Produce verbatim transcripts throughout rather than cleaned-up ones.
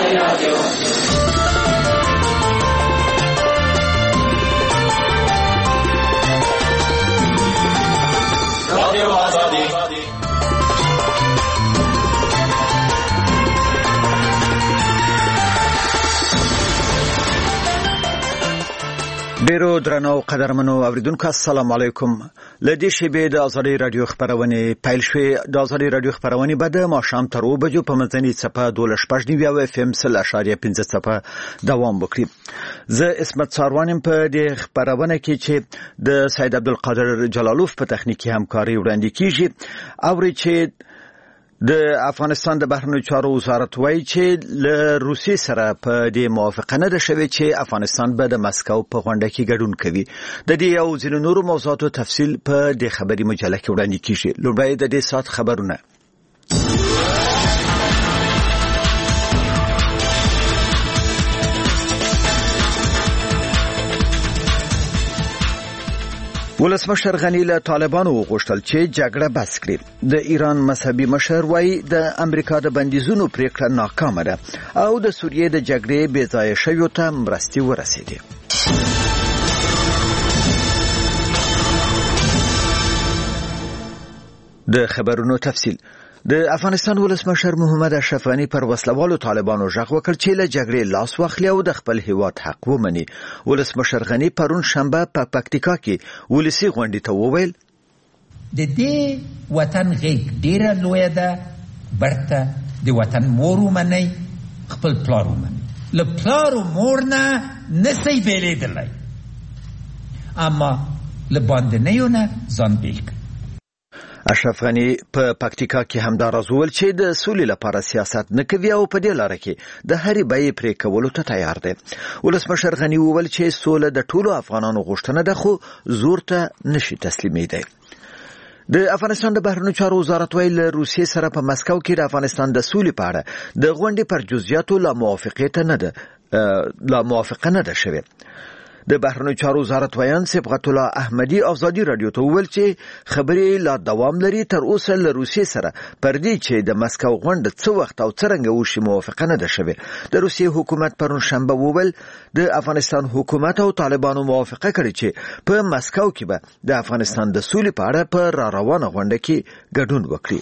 ډیرو درنو قدرمنو اوریدونکو السلام علیکم. لدې شیبې د آزادۍ رادیو خبرونه پیل شوې. د آزادۍ رادیو خبرونه به د ماښام تر اوه بجو په منځنۍ څپه دولس شپږ نیوي او اف ام سل اشاریه پنځه څپه دوام وکړي. زه اسمت ساروانم په دې خبرونه کې چې د سید عبدالقادر جلالوف په تخنیکی همکاري وړاندې کیږي. او چې د افغانستان د بهرنیو چارو وزارت وایي چې له روسیې سره په دې موافقه نه ده شوې چې افغانستان به د مسکو په غونډه کې ګډون کوي. د دې او ځینو نورو موضوعاتو تفصیل په دې خبري مجله کې وړاندې کیږي. لومړی د دې سات خبرونه. ولسمشر غنی له طالبانو وغوښتل چې جګړه بس کړي. د ایران مذهبي مشر وایي د امریکا د بندیزونو پریکړه ناکامه ده او د سوریې د جګړې بې ځایه شویو ته مرستې ورسېدې. د خبرونو تفصیل. د افغانستان ولسمشر محمد اشرف غنی پر وسلوالو طالبانو ژغ وکړ چې له جګړې لاس واخلي او د خپل هیواد حق ومني. ولسمشر غنی پرون شنبه په پکتیکا کې ولسی غونډې ته وویل د دې وطن غېږ ډیره لویه ده، برته د وطن مور ومنئ، خپل پلار ومنئ. له پلار و مور نه نسئ بیلېدلی، اما له باندنیو نه ځان بیل کړئ. اشرف غنی په پکتیکا کې هم دا راز وویل چې د سولې لپاره سیاست نه کوي او په دې لاره کې د هرې بیې پرې کولو ته تیار دی. ولسمشر غنی وویل چې سوله د ټولو افغانانو غوښتنه ده خو زور ته نشي تسلیمېدی. د افغانستان د بهرنیو چارو وزارت وایي له روسیې سره په مسکو کې د افغانستان د سولې په اړه د غونډې پر جزئیاتو لا موافقه نه ده لا موافقه نه ده شوې. د بهرنیو چارو وزارت ویان صبغت الله احمدی آزادی رادیو ته وویل چې خبرې لا دوام لري. تر اوسه له روسیې سره پر دې چې د مسکو غونډه څه وخت او څرنګه وشي موافقه نه ده شوې. د روسیې حکومت پرون شنبه وویل د افغانستان حکومت او طالبانو موافقه کړې چې په مسکو کې به د افغانستان د سولې په اړه په را روانه غونډه کې ګډون وکړي.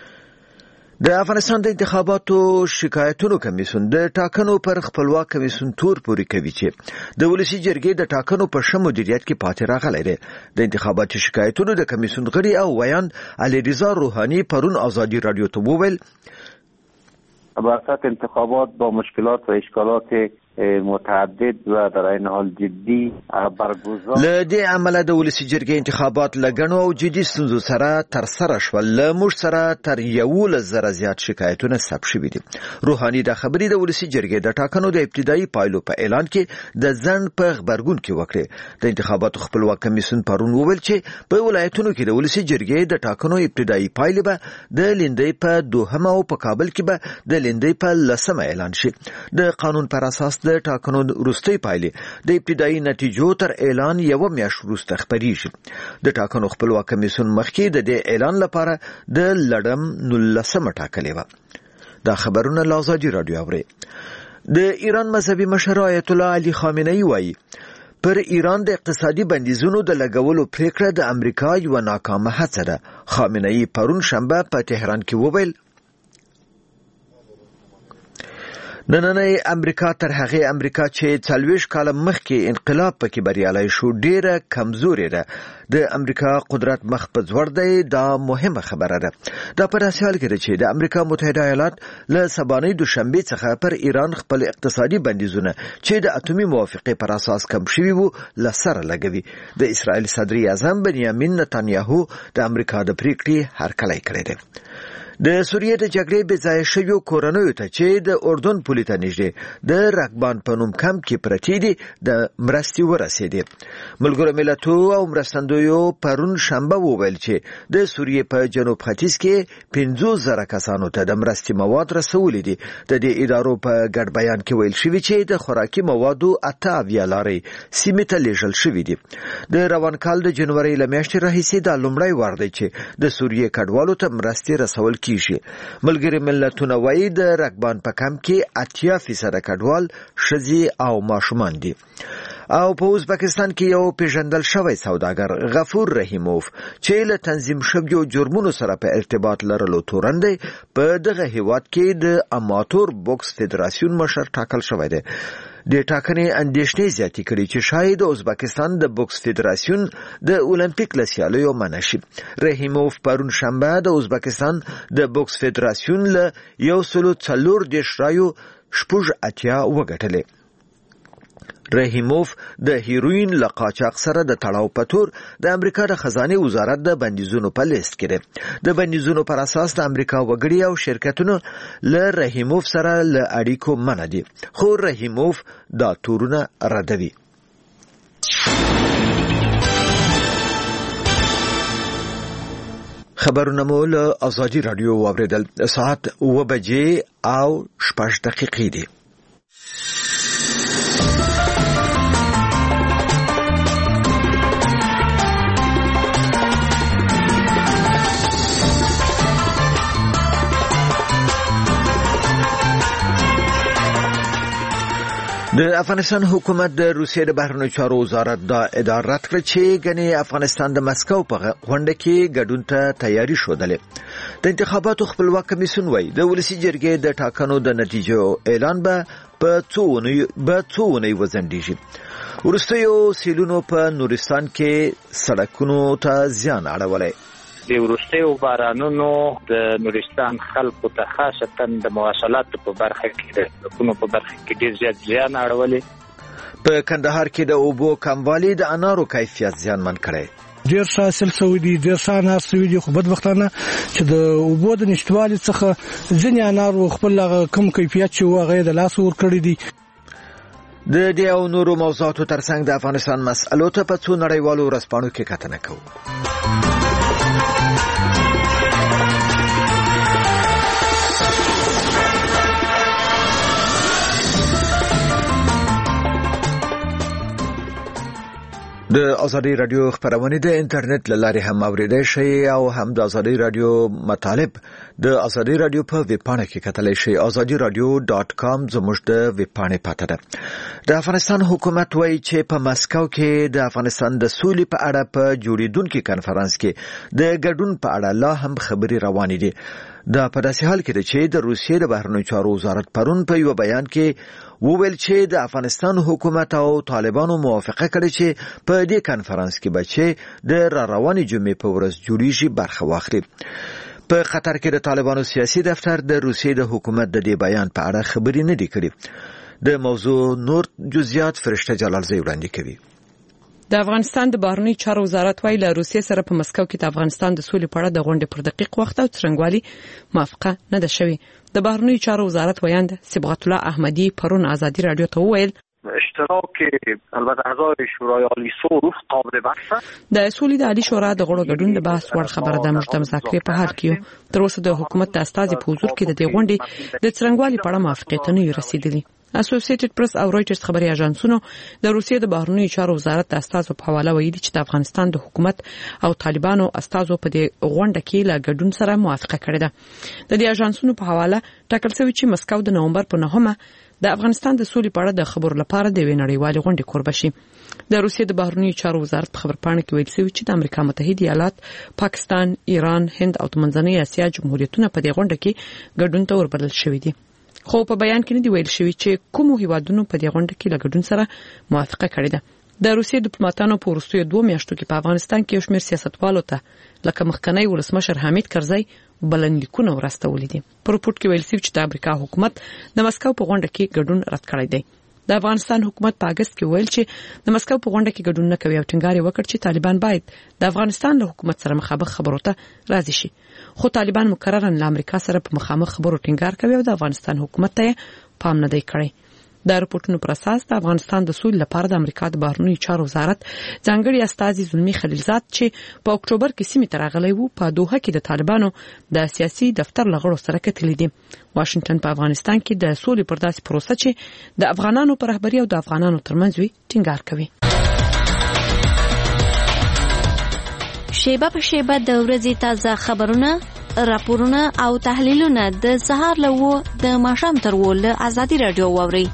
د افغانستان د انتخاباتو شکایتونو کمیسیون د ټاکنو پر خپلواک کمیسیون تور پوري کوي چې د ولسی جرګې د ټاکنو په ښه مدیریت کې پاتې راغلی دی. د انتخاباتو شکایتونو د کمیسیون غړي او ویان علي رضا روحانی پرون آزادی رادیو ته وویل برخلاف انتخابات با مشکلات و اشکالات متعدد و در این حال جدی برگزار له دې عمله د ولسی جرګې انتخابات لګنو او جدي ستونزو سره تر سره شول. له موږ سره تر یولس زره زیات شکایتونه ثبت شوي دي. روحانی د خبرې د ولسی جرګې د ټاکنو د ابتدایي پایلو په اعلان کې د ځنډ په خبرګون کې وکړي. د انتخاباتو خپلواک کمیسیون پرون وویل چې په ولایتونو کې د ولسی جرګې د ټاکنو ابتدایي پایلې به د لیندۍ په دوهمه او په کابل کې به د لیندۍ په لسمه اعلان شي. د قانون پر اساس د ټاکنو وروستۍ پایلې د ابتدایي نتیجو تر اعلان یو میاشت وروسته خپریږي. د ټاکنو خپلواک کمیسیون مخکې د دې اعلان لپاره د لړم نولسمه ټاکلې وه. دا خبرونه له آزادي رادیو اوري. د ایران مذهبي مشر آیت الله علي خامنه‌ای وایي پر ایران د اقتصادي بندیزونو د لګولو پریکړه د امریکا یو ناکامه هڅه ده. خامنه‌ای پرون شنبه په تهران کې وویل نننۍ امریکا تر هغه امریکا چې څلوېښت کاله مخکې انقلاب پکې بریالی شو ډیره کمزورې ده. د امریکا قدرت مخ په ځوړ دی. دا مهمه خبره ده. دا په داسې حال کې ده چې د امریکا متحده ایالات له سبانۍ دوشنبې څخه پر ایران خپل اقتصادي بندیزونه چې د اتومي موافقې پر اساس کم شوي وو له سره لګوي. د اسرائیل صدر اعظم بنیامین نتانیاهو د امریکا د پریکړې هرکلی کړی دی. د سوریې د جګړې بې ځایه شویو کورنیو ته چې د اردن پولې ته نږدې د رقبان په نوم کمپ کې پرتې دي د مرستې ورسېدې. ملګرو ملتونو او مرستندویو پرون شنبه وویل چې د سوریې په جنوب ختیځ کې پنځوس زره کسانو ته د مرستې مواد رسولي دي. د دې ادارو په ګډ بیان کې ویل شوي چې د خوراکي موادو اته اویا لارې سیمې ته لیږل شوي دي. د روان کال د جنورۍ له میاشتې راهیسې دا لومړی وار دی چې د سوریې کډوالو ته مرستې رسول کیږي. کیږي. ملګری ملتونه وایي د رقبان په کم کې اتیا فیصد کډوال ښځې او ماشومان دي. او په ازبکستان کې یو پیژندل شوی سوداګر غفور رحیموف چې له تنظیم شویو جرمونو سره په ارتباط لرلو تورن دی په دغه هیواد کې د اماتور بوکس فدراسیون مشر ټاکل شوی دی. د ټاکنې اندېښنې زیاتې کړي چې شاید د ازبکستان د بوکس فدراسیون د اولمپیک له سیالیو منع شي. رحیموف پرون شنبه د ازبکستان د بوکس فدراسیون له یو سلو څلور دېرش رایو شپږ اتیا وګټلې. رحیموف د هیروین له قاچاق سره د تړاو په تور د امریکا د خزانه وزارت د بندیزونو په لیست کې دی. د بندیزونو پر اساس د امریکا وګړي او شرکتونو له رحیموف سره له اړیکو منع دي، خو رحیموف دا تورونه ردوي. خبرونه مو له آزادي رادیو واوریدل. ساعت اوه بجې او شپږ دقیقې دي. د افغانستان حکومت د روسیې د بهرنیو چارو وزارت دا ادعا رد کړه چې ګنې افغانستان د مسکو په غونډه کې ګډون ته تیاری شودلې. د انتخاباتو خپلواک کمیسیون وایي د ولسي جرګې د ټاکنو د نتیجو اعلان به په څو اونۍ وځنډېږي. وروستیو سیلونو په نورستان کې سړکونو ته زیان اړولی. د وروستیو بارانونو د نورستان خلکو ته خاصتا د مواصلاتو په برخه کې د سړکونو په برخه کې ډېر زیات زیان اړولی. په کندهار کې د اوبو کموالی د انارو کیفیت زیانمن کړی. ډېر ښه حاصل شوی دی، ډېر ښه انار شوي دي، خو بدبختانه چې د اوبو د نشتوالي څخه ځینې انار خپل هغه کم کیفیت چې و هغه یې د لاسه ورکړي دي. د دې او نورو موضوعاتو ترڅنګ د افغانستان مسألو ته په څو نړیوالو ورځپاڼو کې کتنه کوو. د آزادی رادیو خبرونه د انټرنیټ لارې هم اوریدای شئ او هم د آزادی رادیو مطالب د آزادی رادیو په ویب پاڼه کې کتلای شئ. آزادی رادیو ډاټ کام زموږ د ویب پاڼې پته ده. د افغانستان حکومت وایي چې په مسکو کې د افغانستان د سولې په اړه په جوړیدونکو کانفرنس کې د ګډون په اړه لا هم خبرې روانې دي. دا په داسې حال کې ده چې د روسیې د بهرنیو چارو وزارت پرون په یو بیان کې وویل چې د افغانستان حکومت او طالبانو موافقه کړې چې په دې کانفرنس کې به چې د را روانې جمعې په ورځ جوړیږي برخه واخلي. په قطر کې د طالبانو سیاسي دفتر د روسیې د حکومت د دې بیان په اړه خبرې نه دي کړې. د موضوع نور جزئیات فرشته جلالزی وړاندې کوي. د افغانستان د بهرنیو چارو وزارت وایي له روسیې سره په مسکو کې د افغانستان د سولې په اړه د غونډې پر دقیق وخت او څرنګوالي موافقه نه ده شوې. د بهرنیو چارو وزارت ویاند صبغت الله احمدی پرون آزادی رادیو ته وویل اشتراک البته اعضای شورای عالی سولف قابل بحثه. د سولې د عالی شورا د غړو ګډون د بحث وړ خبره ده. موږ د مذاکرې په حال کې تر اوسه د حکومت د استازي په حضور کې د دې غونډې د څرنګوالي په اړه موافقت نه رسیدلی. اسوسییټډ پریس او رويټرز خبري اژانسونو د روسیې د بهرنیو چارو وزارت د استازو په حواله ویلي چې د افغانستان د حکومت او طالبانو استازو په دې غونډه کې له ګډون سره موافقه کړې ده. د دې اژانسونو په حواله ټاکل شوی چې مسکو د نومبر په نهمه د افغانستان د سولې په اړه د خبرو لپاره د وینړیوالې غونډې کوربه شي. د روسیې د بهرنیو چارو وزارت په خبرپاڼه کې ویل شوی چې د امریکا متحده ایالات، پاکستان، ایران، هند او د منځنۍ اسیا جمهوریتونه په دې غونډه کې ګډون ته وربلل شوي دي. خو په بیان کې نه دی ویل شوی چې کوم هیوادونو په دې غونډه کې له ګډون سره موافقه کړې ده. د روسیې ډیپلوماټانو په وروستیو دوه میاشتو کې په افغانستان کې یو شمېر سیاستوالو ته لکه مخکنی ولسمشر حامد کرزی بلنلیکونه ورستولي دي. په رپورټ کې ویل شوی چې د امریکا حکومت د مسکو په غونډه کې ګډون رد کړی دی. د افغانستان حکومت په اگست کې ویل چې د مسکو په غونډه کې ګډون نه کوي او ټینګار وکړ چې طالبان باید د افغانستان له حکومت سره مخابخ خبرو ته راضي شي. خو طالبان مکررا له امریکا سره په مخامخ خبرو ټینګار کوي او د افغانستان حکومت ته پام نه دی کړی. د رپورټونو پر اساس د افغانستان د سولې لپاره د امریکا د بهرنیو چارو وزارت ځانګړي استازي زلمي خلیلزاد چې په اکتوبر کې سیمې ته راغلی وو په دوحه کې د طالبانو د سیاسي دفتر لغړو سره کتلې دي. واشنگټن په افغانستان کې د سولې پر داسې پروسه چې د افغانانو پر رهبري او د افغانانو ترمنځ وي ټینګار کوي. شیبه په شیبه د ورځې تازه خبرونه راپورونه او تحلیلونه د سهار له و د ماښام تر و له ازادي رادیو واورئ.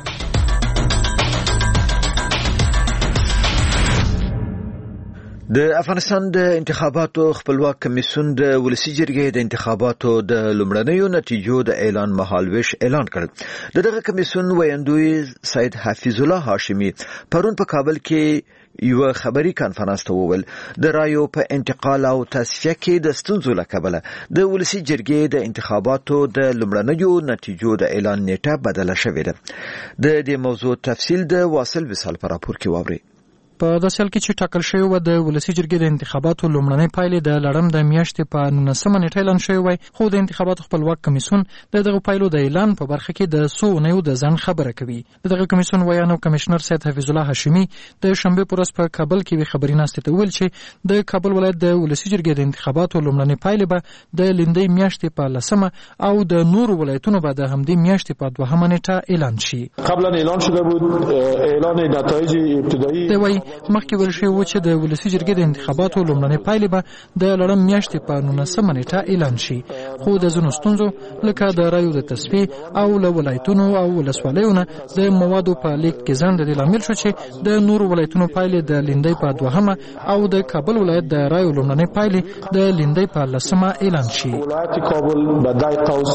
د افغانستان د انتخاباتو خپلواک کمیسیون د ولسی جرګې د انتخاباتو د لومړنیو نتیجو د اعلان مهالويش اعلان کړ. دغه کمیسیون ویاندوی سید حفیظ الله هاشمی پرون په کابل کې یو خبري کانفرنس ته وویل د رایو په انتقال او تصفیه کې د ستونزو له کبله د ولسی جرګې د انتخاباتو د لومړنیو نتیجو د اعلان نیټه بدله شوې ده. د دې موضوع تفصیل د واصل وصال پر راپور کې واوري. په داسې حال کې چې ټاکل شوی و د ولسی جرګې د انتخاباتو لومړنۍ پایلې د لړم د میاشتې په نولسمه نیټه اعلان شوی وای، خو د انتخاباتو خپلواک کمیسیون د دغه پایلو د اعلان په برخه کې د څو اونیو د ځنډ خبره کوي. دغه کمیسیون ویانو کمشنر سید حفیظ الله هاشمی د شنبه پر ورځ په کابل کې وی خبري ناشته ته ویل چې د کابل ولایت د ولسی جرګې د انتخاباتو لومړنۍ پایلې به د لندې میاشتې په لسمه او د نورو ولایتونو به د همدې میاشتې په دوهمه نیټه اعلان شي. قبلا اعلان شده بود اعلان نتایج ابتدایی مخکې ورشي و چې د ولسی جرګې د انتخاباتو لومړنۍ پایلې به د لړم میاشتې په نولسمه نیټه اعلان شي، خو د ځینو ستونزو لکه د رایو د تصفیې او له ولایتونو او ولسوالیو نه د موادو په لیږد کې ځنډ د لامل شو چې د نورو ولایتونو پایلې د لندۍ په دوهمه او د کابل ولایت د رایو لومړنۍ پایلې د لندۍ په لسمه اعلان شي. ولایت کابل به دای قوس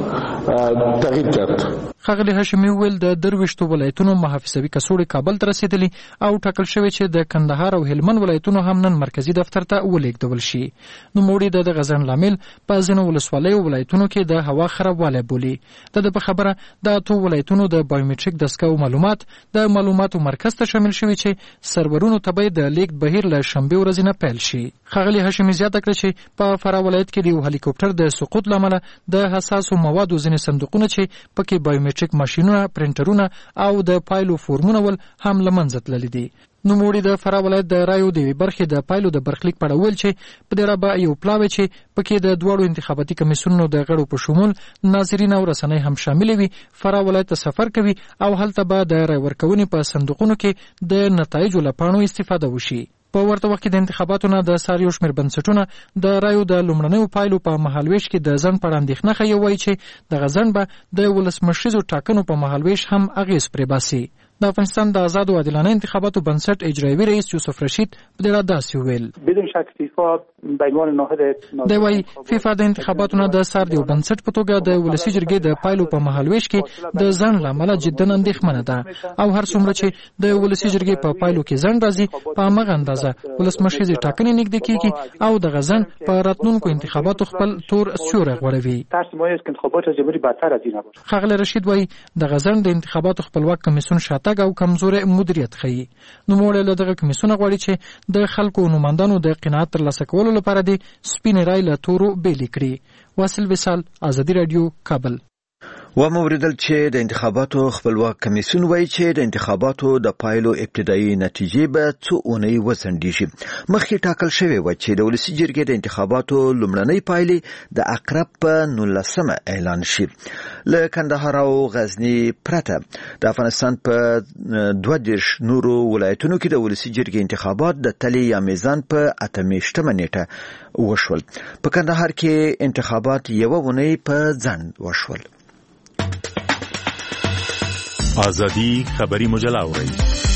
تغییر کرد. ښاغلي هاشمي وویل د درویشتو ولایتونو محافظوي کڅوړې کابل ته رسېدلي او ټاکل شوی چې د کندهار او هلمند ولایتونو هم نن مرکزی دفتر ته ولېږدول شي. نوموړي د دغه ځنډ لامل په ځینو ولسوالیو ولایتونو کې د هوا خرابوالی بولي. د ده په خبره د اتو ولایتونو د بایومټریک دستګاو معلومات د معلوماتو مرکز ته شامل شوي چې سرورونو ته به د لیږد بهیر له شنبې ورځې نه پیل شي. ښاغلي هاشمي زیاته کړه چې په فراه ولایت کې د یو هلیکوپټر د سقوط له امله د حساسو موادو ځینې صندوقونه چې پکې بایومټریک ماشینونه، پرنټرونه او د پایلو فورمونه ول هم له منځه تللي دي. نوموړي د فراه ولایت د رایو د یوې برخې د پایلو د برخلیک په اړه وویل چې په دې رابع یو پلاوی چې پکې د دواړو انتخاباتي کمیسیونونو د غړو په شمول ناظرین او رسنۍ هم شامل وي فراه ولایت ته سفر کوي او هلته به د رای ورکونې په صندوقونو کې د نتایجو له پاڼو استفاده وشي. په ورته وخت کې د انتخاباتو نه د سار یو شمېر بنسټونه د رایو د لومړنیو پایلو په مهالویش کې د ځنډ په اړه اندېښنه ښیي، وایي چې دغه ځنډ به د ولسمشریزو ټاکنو په مهالویش هم اغېز پرې باسي. د افغانستان د آزاد او عادلانه انتخاباتو بنسټ اجرایوي رئیس یوسف رشید په دې اړه داسې وویل. بدون شک فیفا به عنوان نهاد دی وایي فیفا د انتخاباتو نه د سار یو بنسټ په توګه د ولسی جرګې د پایلو په مهالویش کې د ځنډ له امله جداً اندېښمنه ده او هر څومره چې د ولسی جرګې په پایلو کې ځنډ راځي په هماغه اندازه ولسمشریزې ټاکنې نږدې کېږي او دغه ځنډ په راتلونکو انتخاباتو خپل تور سیوری غوړوي. ښاغلی رشید وایي دغه ځنډ د انتخاباتو خپلواک کمیسیون شاتګ او کمزوري مدیریت ښیي. نوموړی له دغه کمیسیونه غواړي چې د خلکو نوماندانو د قناعت ترلاسه کولو لپاره د سپینې رای له تورو بېلې کړي. واصل وصال، ازادي رادیو، کابل. و موریدل چې د انتخاباتو خپلواک کمیسیون وایي چې د انتخاباتو د پایلو ابتدایي نتیجې به څو اونۍ وځنډیږي. مخکې ټاکل شوی و چې د ولسی جرګې د انتخاباتو لومړنۍ پایلې د اقرب په نولسمه اعلان شي. له کندهار او غزني پرته د افغانستان په دوه دېرش نورو ولایتونو کې د ولسی جرګې انتخابات د تلې یا میزان په اته میاشتمه نیټه وشول. په کندهار کې انتخابات یوه اونۍ په ځنډ وشول. آزادی خبری مجله اورئ.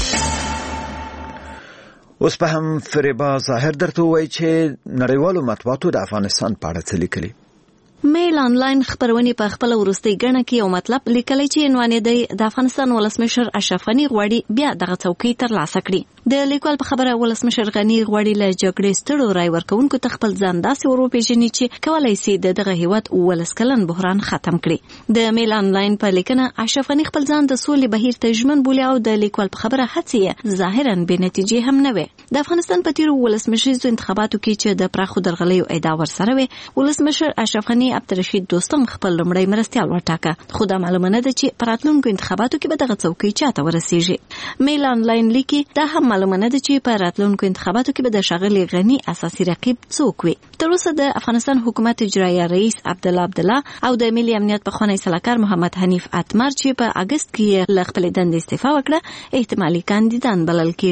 اوس په هم فریبا ظاهر درته وایي چې نړیوالو مطبوعاتو د افغانستان په اړه څه لیکلي. میل آنلاین خبرونه په خپل ورستۍ غڼه کې یو مطلب لیکلی چې عنوان دی د افغانستان ولسمشر اشرف غنی غواړي بیا دغه څوکۍ ترلاسه کړي. د لیکوال په خبره ولسمشر غنی غواړي له جګړې ستړو رای ورکوونکو ته خپل ځان داسې وروپېژني چې کولی شي د دغه هیواد ولس کلن بحران ختم کړي. د میل آنلاین په لیکنه اشرف غنی خپل ځان د سولې بهیر ته ژمن بولي او د لیکوال په خبره هڅې ظاهرا بې نتیجې هم نه وي. د افغانستان په تیرو ولسمشریزو انتخاباتو کې چې د پراخو درغلیو ادعا ورسره وي، ولسمشر اشرف غنی عبدالرشید دوستم خپل لومړی مرستیال وټاکه، خو دا معلومه نه ده چې په راتلونکو انتخاباتو کې به دغه څوکۍ چاته ورسیږي. میل آنلاین لیکي دا هم معلومه نه ده چې په راتلونکو انتخاباتو کې به د ښاغلي غني اساسي رقیب څوک وي. تر اوسه د افغانستان حکومت اجرایه رئیس عبدالله عبدالله او د ملي امنیت پخوانی سلاکار محمد حنیف اتمر چې په اگست کې له خپلې دندې استعفا وکړه احتمالي کاندیدان بلل کېږي.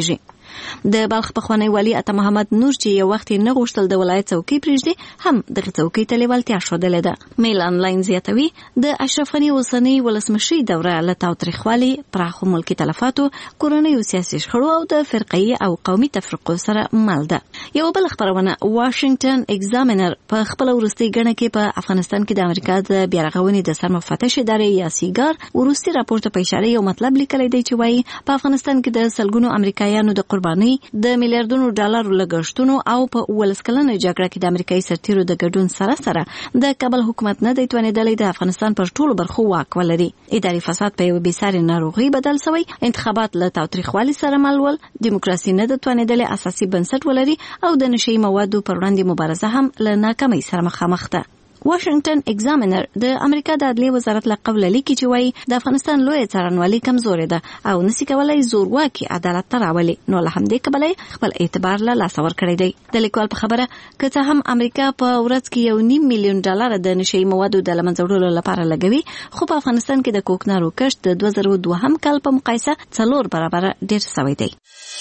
د بلخ پخوانی والي عطا محمد نور چې یو وخت نه غوښتل د ولایت څوکۍ پرېږدي هم دغه څوکۍ ته لیوالتیا ښودلې ده. میل انلاین زیاتوي د اشرف غني اوسنۍ ولسمشري دوره له تاوتریخوالي، پراخو ملکي تلفاتو، کورنیو سیاسي شخړو او د فرقه‌ایي او قومي تفرقو سره مل ده. یو بل خبرونه واشنگټن ایگزامینر په خپل وروستي ګڼه کې په افغانستان کې د امریکا د بیارغونې د سرمفتش ادارې یا سیګار وروستي راپور ته په اشاره یو مطلب لیکلی دی چې وایي په افغانستان کې د سلګونو امریکایانو د قربانۍ، د میلیارډونو ډالرو لګښتونو او په ولس کلنه جګړه کې د امریکایي سرتیرو د ګډون سره سره د کابل حکومت نه دی توانېدلی د افغانستان پر ټولو برخو واک ولري. اداري فساد په یوه بېسارې ناروغي بدل شوی، انتخابات له تاوتریخوالي سره مل ول، دیموکراسي نه ده توانېدلې اساسي بنسټ ولري او د نشي موادو پر وړاندې مبارزه هم له ناکامۍ سره مخامخ ده. واشنگټن ایگزامینر د امریکا د عدلیې وزارت له قبله لیکي چې وایي د افغانستان لویه څارنوالي کمزورې ده او نشي کولای زورواکي عدالت ته راولي، نو له همدې کبله خپل اعتبار له لاسه ورکړی دی. د لیکوال په خبره که څه هم امریکا په ورځ کې یو نیم میلیون ډالر د نشي موادو د له منځه وړلو لپاره لګوي، خو په افغانستان کې د کوکنارو کښت د دوه زره دوهم کال په مقایسه څلور برابره ډېر شوی دی.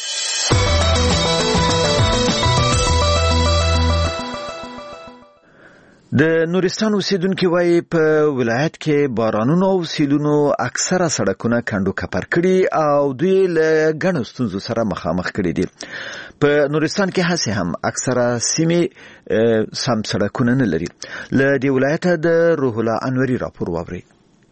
د نورستان اوسیدونکو وایي په ولایت کې بارانونو او سیلونو اکثره سړکونه کندو کپر کړي او دوی له ګڼو ستونزو سره مخامخ کړي دي. په نورستان کې هسې هم اکثره سیمې سم سړکونه نه لري. له دې ولایته د روح الله انوري راپور واوري.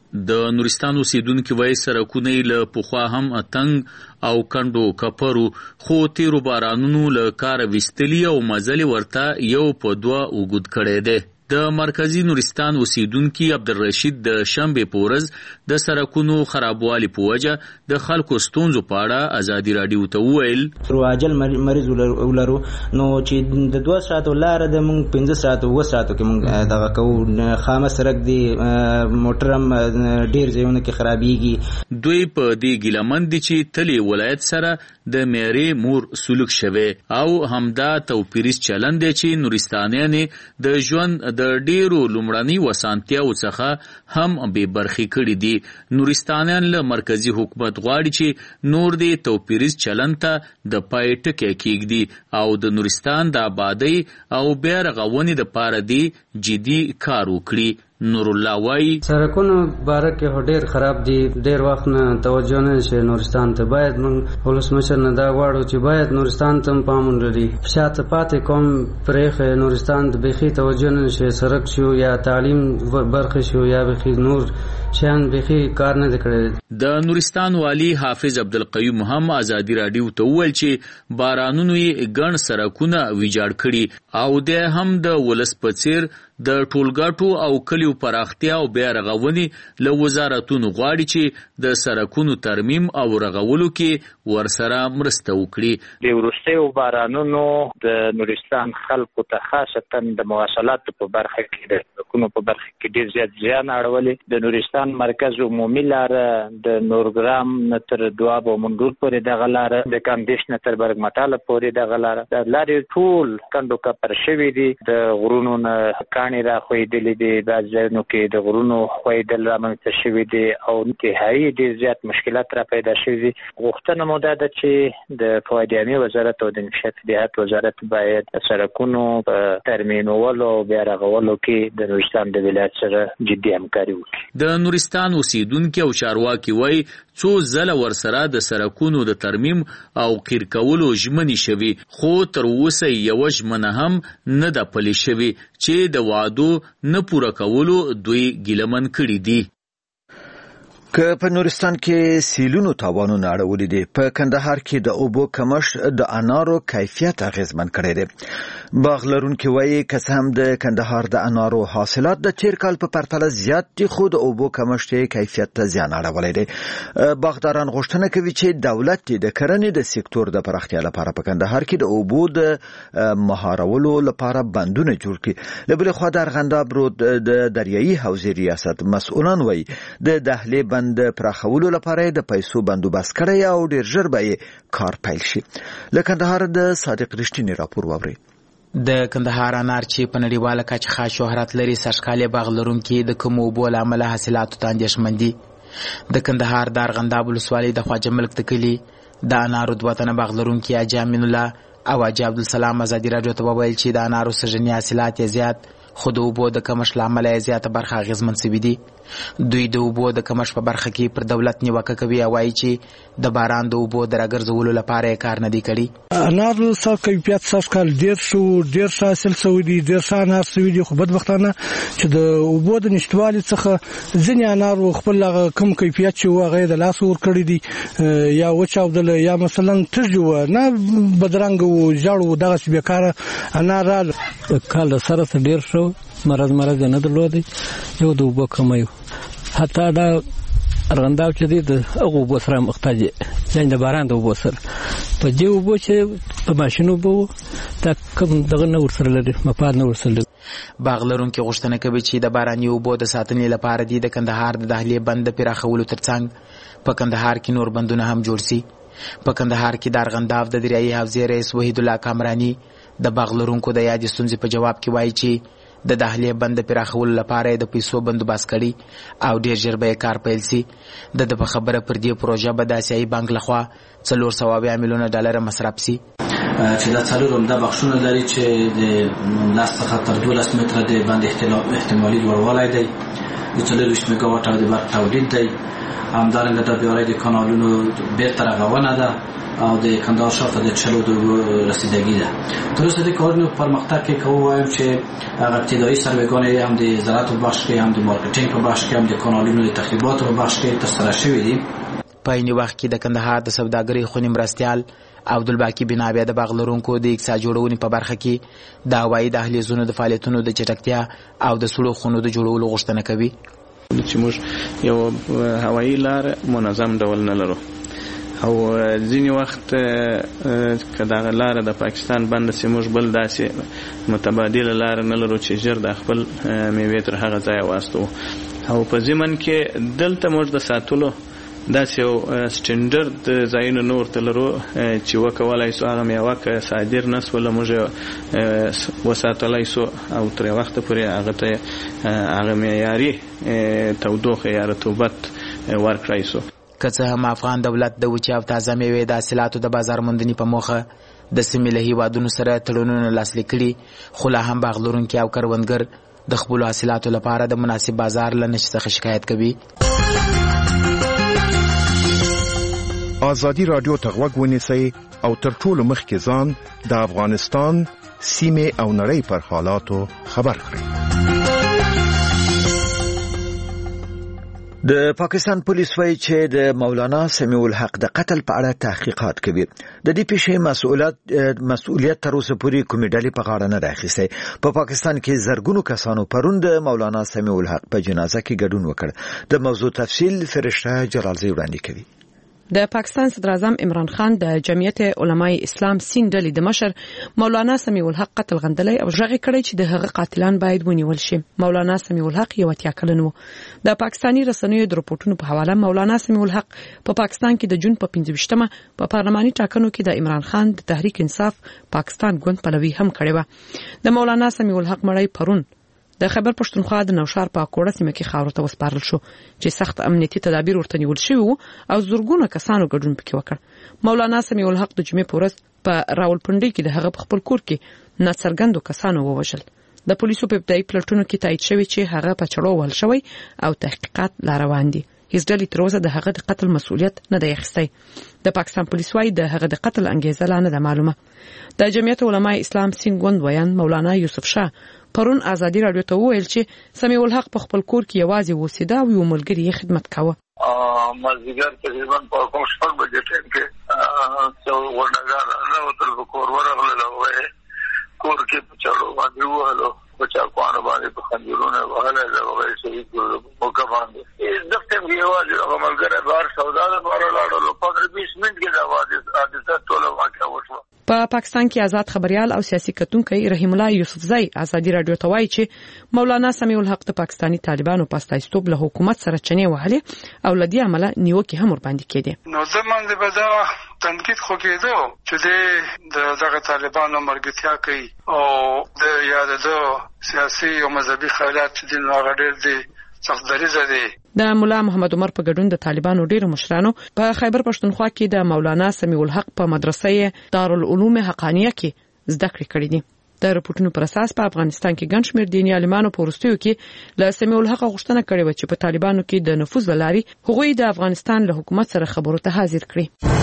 د نورستان اوسیدونکو وایي سړکونه له پخوا هم تنګ او کندو کپرو، خو تیرو بارانونو له کار ویستلی او مزل ورته یو په دوه وګد کړي دي. د مرکزی نورستان اوسیدونکي عبدالرشید د شنبې په ورځ د سړکونو خرابوالي په وجه د خلکو ستونزو په اړه ازادي راډیو ته وویل عاجل مریض ولرو نو چې د دوه ساعتو لاره د مونږ پنځه ساعتو اوه ساعتو کې مونږ دغه کوو، خامه سړک دی، موټر هم ډېر ځایونه کې خرابېږي. دوی په دې ګیلهمند دي چې تلې ولایت سره د میرې مور سلوک شوی او همدا توپیریز چلند دی چې نورستانیان د ژوند د ډیرو لومړني وسانتیاو څخه هم بې برخې کړي دي. نورستانیان له مرکزی حکومت غواړي چې نور دې توپیریز چلند ته د پای ټکی کېږدي او د نورستان د آبادۍ او بیا رغونې دپاره دې جدي کار وکړي. نور الله وای سړکونو باره کې ډېر خراب دي، ډېر وخت نه توجه نه شي نورستان ته. باید موږ ولسمشر نه دا غواړو چې باید نورستان ته پام ولري. شاته پاتې قوم پرېښی نورستان ته بیخي توجه نه شي، سړک شو یا تعلیم برخه شو یا بیخي نور شیان بیخي کار نه دی کړی. د نورستان والی حافظ عبدالقیوم هم ازادي راډیو ته وویل چې بارانونو یې ګڼ سړکونه ویجاړ کړي او دی هم د ولس په څیر د ټولګټو او کلیو پراختیا او بیا رغونې له وزارتونو غواړي چې د سړکونو ترمیم او رغولو کې ورسره مرسته وکړي. د وروستیو بارانونو د نورستان خلکو ته خاصتا د مواصلاتو په برخه کې د سړکونو په برخه کې ډېر زیات زیان اړولی. د نورستان مرکز عمومي لاره د نورګرام نه تر دواب او منډور پورې دغه لاره، د کامدیش نه تر برګمټاله پورې دغه لاره، د لارې ټول کندو کپر شوي دي. د غرونو نه کاڼي را خویدلې دي، بعض ځایونو کې د غرونو خویدل رامنځته شوي دي او انتهایي ډېر زیات مشکلات را پیدا شوي دي. غوښتنه مو دا ده چې د فواد عامې وزارت او د انکشاف دیهات وزارت باید سړکونو په ترمیمولو او بیا رغولو کې د نورستان د ولایت سره جدي همکاري وکړي. د نورستان اوسیدونکي او چارواکي وایي څو ځله ورسره د سړکونو د ترمیم او قیر کولو ژمنې شوي، خو تر اوسه یوه ژمنه هم نه ده پلې شوې چې د وعدو نه پوره کولو دوی ګیلمن کړي دي. که په نورستان کې سیلونو تاوانونه اړولي دي، په کندهار کې د اوبو کمښت د انارو کیفیت اغیزمن کړی دی. باغ لرونکي وایي که څه هم د کندهار د انارو حاصلات د تیر کال په پرتله زیات دي، خو د اوبو کمښت یې کیفیت ته زیان اړولی دی. باغداران غوښتنه کوي چې دولت د کرنې د سکتور د پراختیا لپاره په کندهار کې د اوبو د مهارولو لپاره بندونه جوړ کړي. له بلې خوا د ارغنداب رود د دریایي حوزې ریاست مسؤلان وایي د دهلې بند پراخولو لپاره د پیسو بندوبست کړی او ډیر ژر به کار پیل شي. له کندهار د صادق رښتینی راپور واورئ. د کندهار انار چې په نړیواله کچه خاص شهرت لري، سرښکالې باغ لرونکي د کمو اوبو له امله حاصلاتو ته اندېښمن دي. د کندهار د ارغنداب ولسوالۍ د خواجه ملک د کلي د انارو دوه تنه باغ لرونکي حاجي امین الله او حاجي عبدالسلام ازادي راډیو ته وویل چې د انارو سرجني حاصلات یې زیات خو د اوبو د کمښت له امله یې زیاته برخه اغېزمن سوي دي. دوی د اوبو د کمښت په برخه کې پر دولت نیوکه کوي او وایي چې د باران د اوبو د راګرځولو لپاره یې کار نه دی کړی. انار څه کیفیت څه کال ډیر شو ډیر حاصل شوی دی ډیر ښه انار شوی دی خو بدبختانه چې د اوبو د نشټوالي څخه ځینې انار خپل کم کیفیت چې هغه د لاس ور کړی دی یا وچاودل یا مثلا ترجو نه بدرنګ او جاړو دغه بیکاره انار کال سره ډیر شو مرز مرز نه درلودي یو د اوبو کمیو حتی دا ارغنداو چې دی د هغو اوبو سره محتاج یعنې د باران د اوبو سره په دې اوبو چې په ماشین اوبو دا کوم دغه نه ورسره لري مفاد نه ورسره لري. باغ لرونکي غوښتنه کوي چې د باراني اوبو د ساتنې لپاره دی د کندهار د دهلې بند د پراخولو ترڅنګ په کندهار کې نور بندونه هم جوړ سي. په کندهار کې د ارغنداو د دریایي حوزې رئیس وحید الله کامرانی د باغ لرونکو د یادې ستونزې په جواب کې وایي چې د دهلې بند پراخولو لپاره د پیسو بندوبست کړي او ډیر ژر به کار پیل سي. د په خبره پر دې پروژه به د آسیایي بانک لخوا څلور سوه اویا میلیونه ډالر مصرف سي چې دا څلور عمده بخشونه لري چې د لاس څخه تر دولس متره د باندې احتمالي لوړوالی دی د څلورویشت میګا واټه د برق تولید دی همدارنګه د بیارۍ د کانالونو بیرته رغونه ده او د کندهار ښار ته د چلو د رسیدګي ده. تر اوسه د کارونو پرمختګ کې کوم وایم چې هغه ابتدایي سروېګانې هم د زراعت په بخش کې هم د مارکیټینګ په بخش کې هم د کانالونو د تخریباتو په بخش کې ترسره شوي دي. په عین وخت کې د کندهار د سوداګرۍ خونې مرستیال عبدالباقي بنابیا د باغ لرونکو د اقتصاد جوړونې په برخه کې د هوایي دهلیزونو د فعالیتونو د چټکتیا او د سړو خونو د جوړولو غوښتنه کوي. چې موږ یو هوایي لار منظم ډول نه لرو او ځینې وخت که دغه لاره د پاکستان بنده سي موږ بل داسې متبادله لاره نه لرو چې ژر د خپل میوې تر هغه ځایه واستو او په ضمن کې دلته موږ د ساتلو داسې یو سټنډرد ځایونه نه ورته لرو چې وکولای سو هغه میوه که صادر نه سوله موږ وساتلی سو او تر وخته پورې هغه ته هغه معیاري تودوخه یا رطوبت ورکړی سو. که څه هم افغان دولت د وچې او تازه میوې د حاصلاتو د بازار موندنې په موخه د سیمې له هیوادونو سره تړونونه لاسلیک کړي خو لا هم باغ لرونکي او کروندګر د خپلو حاصلاتو لپاره د مناسب بازار له نشت څخه شکایت کوي. ازادي راډیو ته غوږ ونیسئ او تر ټولو مخکې ځان د افغانستان سیمې او نړۍ پر حالاتو خبر کړئ. د پاکستان پولیس وایي چې د مولانا سمیع الحق د قتل په اړه تحقیقات کوي. د دې پیښې مسؤلیت مسؤلیت تر اوسه پورې کومې ډلې په غاړه نه راخیستی. په پاکستان کې زرګونو کسانو پرون د مولانا سمیع الحق په جنازه کې ګډون وکړ. د موضوع تفصیل فرشته جلالزی وړاندې کوي. د پاکستان صدر اعظم عمران خان د جمعیت علماء اسلام سین ډلې د مشر مولانا سمیع الحق قتل غندلی او ژغې کړی چې د هغه قاتلان باید ونیول شي. مولانا سمیع الحق یو اتیا کلن و. د پاکستاني رسنیو د رپورټونو په حواله مولانا سمیع الحق په پا پاکستان کې د جون په پنځه ویشتمه په پارلماني ټاکنو کې د عمران خان د تحریک انصاف پاکستان ګوند پلوي هم کړی و. د مولانا سمیع الحق مړی پرون د خیبر پښتونخوا د نوشار په کوړه سیمه کې خاورو ته وسپارل شو چې سخت امنیتي تدابیر ورته نیول شوي وو او زرګونه کسانو ګډون پکې وکړ. مولانا سمیع الحق د جمعې په ورځ په راولپنډۍ کې د هغه په خپل کور کې ناڅرګندو کسانو ووژل. د پولیسو په ابتدایي پلټونو کې تایید شوی چې هغه په چړو وهل شوی او تحقیقات لا روان دي. هیڅ ډلې تر اوسه د هغه د قتل مسؤلیت نه دی اخیستی. د پاکستان پولیس وايي د هغه د قتل انګیزه لا نه ده معلومه. د جمعیت علماء اسلام سین ګوند ویان مولانا یوسف شاه پرون ازادي راډیو ته وویل چې سمیع الحق په خپل کور کې یوازې اوسېده او یو ملګري یې خدمت کاوه. مازدیګر تقریبا په کوم شپږ بجې ټایم کې څو ورنګار راوتل په کور ورغلل او کور کې په چړو باندې وهلو په چاقوانو باندې په خنجرونه وهله هغه شهید کړل په موقع باندې. د ټیم کې یوازې هغه ملګری بهر سودا لپاره لاړل. پندرہ بیس منټ کې دا حادثه ټوله واقع وشوه. په پاکستان کې آزاد خبريال او سیاسي کتونکي رحیم الله یوسفزئی ازادي راډیو ته وایي چې مولانا سمیع الحق د پاکستاني طالبانو په استایستوب له حکومت سره چنې وهلې او لدی عمله نیوکه هم ور باندې کېده. نو زمونږ د بدا تنقید خو کېدو چې د دغه طالبانو مرګتیا کوي او د یاد د سیاسي او مذهبي خیالات چې د هغه ډېر دي سخت دریزه دی. د مولا محمد عمر په ګډون د طالبانو ډیرو مشرانو په خیبر پښتونخوا کې د مولانا سمیع الحق په مدرسې دارالعلوم حقانیه کې زده کړې کړې دي. د رپورټونو پر اساس په افغانستان کې ګڼ شمېر دیني عالمانو په وروستیو کې له سمیع الحق غوښتنه کړې و چې په طالبانو کې د نفوذ لاري هغوی د افغانستان له حکومت سره خبرو ته حاضر کړي.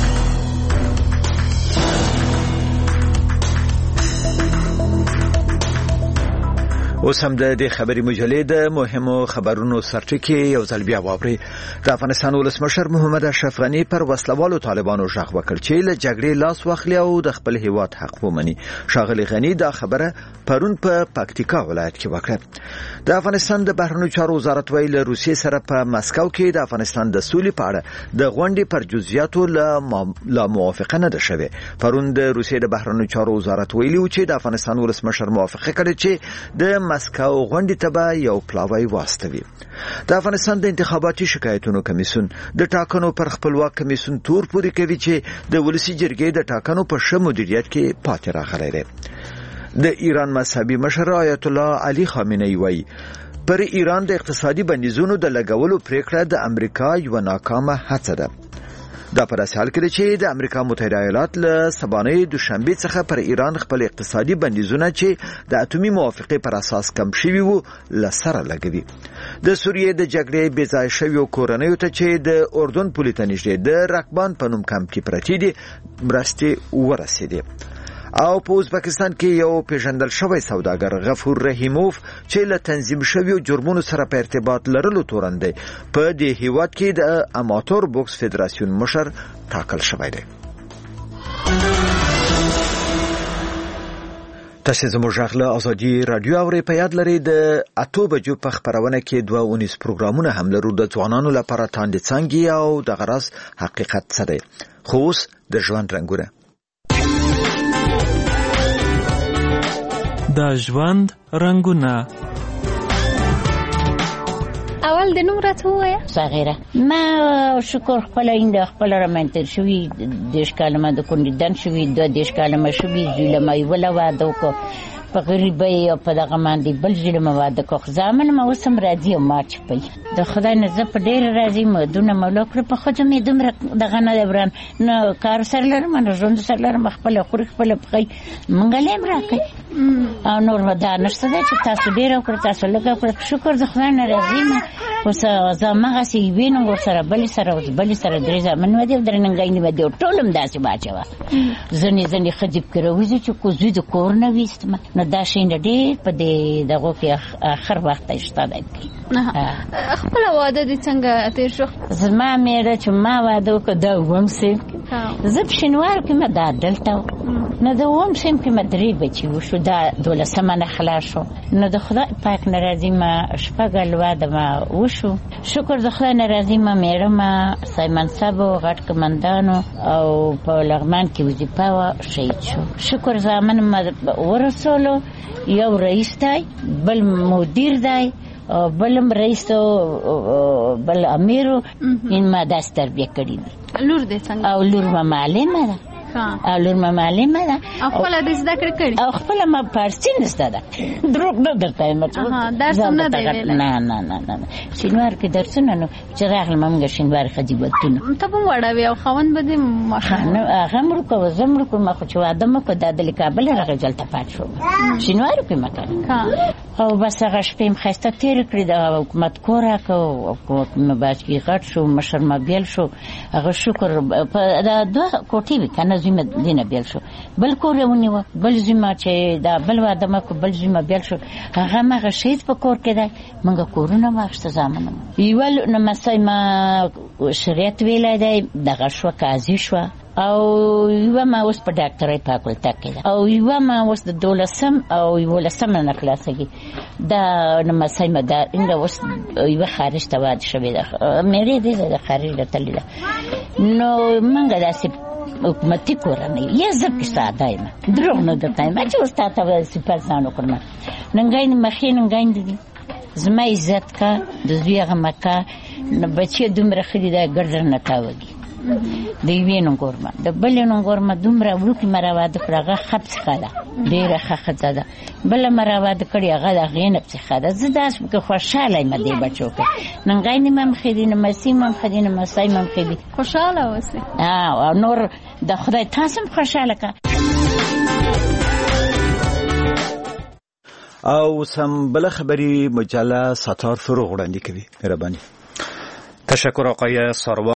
اوس هم د دې خبري مجلې د مهمو خبرونو سرټکی یو ځل بیا واوري. د افغانستان ولسمشر محمد اشرف غنی پر وسلوالو طالبانو ژغ وکړ چې له جګړې لاس واخلي او د خپل هیواد حق ومني. ښاغلي غنی دا خبره پرون په پکتیکا ولایت کې وکړه. د افغانستان د بهرنیو چارو وزارت ویل روسیې سره په مسکو کې د افغانستان د سولې په اړه د غونډې پر جزئیاتو لا موافقه نه ده شوې. پرون د روسیې د بهرنیو چارو وزارت ویلي و چې د افغانستان ولسمشر موافقه کړې چې د مسکو غونډې ته به یو پلاوی واستوي. د افغانستان د انتخاباتي شکایتونو کمیسیون د ټاکنو پر خپلواک کمیسیون تور پورې کوي چې د ولسی جرګې د ټاکنو په ښه مدیریت کې پاتې راغلی دی. د ایران مذهبي مشر آیت الله علي خامنه‌ای وایي پر ایران د اقتصادي بندیزونو د لګولو پریکړه د امریکا یو ناکامه هڅه ده. دا پر اساس کې چې د امریکا متحده ایالات له سبانې دوشنبه څخه پر ایران خپل اقتصادي بندیزونه چې د اټومي موافقه پر اساس کم شوي وو لسره لګوي. د سوریې د جګړې بې ځای شویو کورنیو ته چې د اردن پولې ته نږدې د رقبان په نوم کمپ کې پرتې دي مرستې ورسېدې. او په ازبکستان کې یو پیژندل شوی سوداګر غفور رحیموف چې له تنظیم شویو جرمونو سره په ارتباط لرلو تورندې په دې هیواد کې د اماتور بوکس فدراسیون مشر ټاکل شوی دی. تاسو زموږ غږ له ازادي رادیو اورئ. په یاد لرئ د اته بجو په خبرونه کې دوه اونیز پروګرامونه هم لرو د ځوانانو لپاره تاندې څنګه او د غرض حقیقت څه دی. خو اوس د ژوند رنګونه. د ژوند رنگونه. اول د نوم راته وایا صغیره. ما شکر خپل این د خپل رمنتر شوی دیش کلمه د کندن شوی د دیش کلمه شوی زلمه ولا واده کو په غریبۍ او په دغه باندې بل زلمه واده کو ځامن ما وسم راځي او ما چپي د خدای نه زه په ډېر راځي مدونه مولا کړ په خو مې دومره دغه نه لبران نو کار سره لرم نه ژوند سره لرم خپل خوري خپل پخې مونږ لیم راکې او نور ودا نشته چې تاسو ډېر او تاسو لږه کړ شکر د خدای نه راځي ما اوس زما سي وینم ور سره بل سره بل سره درې ځمن ودی درنګایني ودی ټولم داسې باچوا زنی زنی خجب کړو چې کو زید کور نه وست ما دا شین ډېر په دې دغه کې اخر وخت شته دی. خپل واده دي څنګه تیر شو؟ زما مېره چې ما واده وکړ دا ووم سیم زه په شینوار کې ما دا دلته نو د ووم سیم کې ما درې بچي وشو دا دولسمه نه خلاص شو نو د خدای پاک ناراضي ما شپږ واده ما وشو. شکر د خدای ناراضي ما مېره ما سایمن صاحب غټ کمانډانو او په لغمان کې وظیفه وا شهید شو. شکر زامن ما ورسولو یو رئیس دی بل مدیر دی بلم رئیس بل امیرو این ما دست تربیه کړی دي. لور دې څنګه؟ او لور ما معلمه ده. او لور ما معلمه ده. او خپل دې زده کړې کړې؟ او خپل ما فارسی نه زده ده. دروغ نه درته وایم. اها درس نه دی ویل. نه نه نه نه شینوار کې درسونه نو چې راغلم موږ شینوار خجیبتونه. ته په وړاوي او خوند بده ماشاءالله. هغه مړ کو زمړ کو ما خو چې واده مکو د دل کابل راغی جلته پات شو. شینوار کې مکه. او بس هغه شپې خسته تیر کړی د حکومت کورا کو حکومت مباش کې غټ شو مشر ما بیل شو هغه شکر په دا دوه کوټي وکنه زمه دینه بیل شو بل کورونه و بل زمه چې دا بل واده مکو بل زمه بیل شو هغه ما شهید په کور کې ده منګه کورونه واخته زامن یول نو مسای ما شریعت ویلای دی دغه شو قاضي شو او یو ما اوس په ډاکټرۍ فاکولټه کې او یو ما اوس د دولسم او یو لسم نه خلاصېږي دا نو مسای ما دا انده اوس یو خارج ته واده شوې ده مېرې دې د خارج ته تللی ده نو منګه داسې حکومتي کورنۍ یا زه کې ساده یم دروغ نه درته وایم چې اوس تا ته سپر ځان وکړم ننګاین مخې ننګاین دي زما عزت کا د زوی هغه مکه نو بچي دومره خري دا ګرځر نه تاوږي د یوې نونګورمه د بلې نونګورمه دومره وړوکې مه راواده کړه هغه ښه پسیخه ده ډېره ښه ښځه ده بله مه راواده کړې هغه د هغې نه پسیخه ده زه داسې پکې خوشحاله یم دې بچو کې نه غینې مه مخې دي نه مسي مه مخې دي نه مسای مه مخې دي خوشحاله اوسئ او نور د خدای تاسو هم خوشحاله کړه او سم بل خبری مجله ستار فروغ وړاندې کوي مهرباني. تشکر آقای ساروا.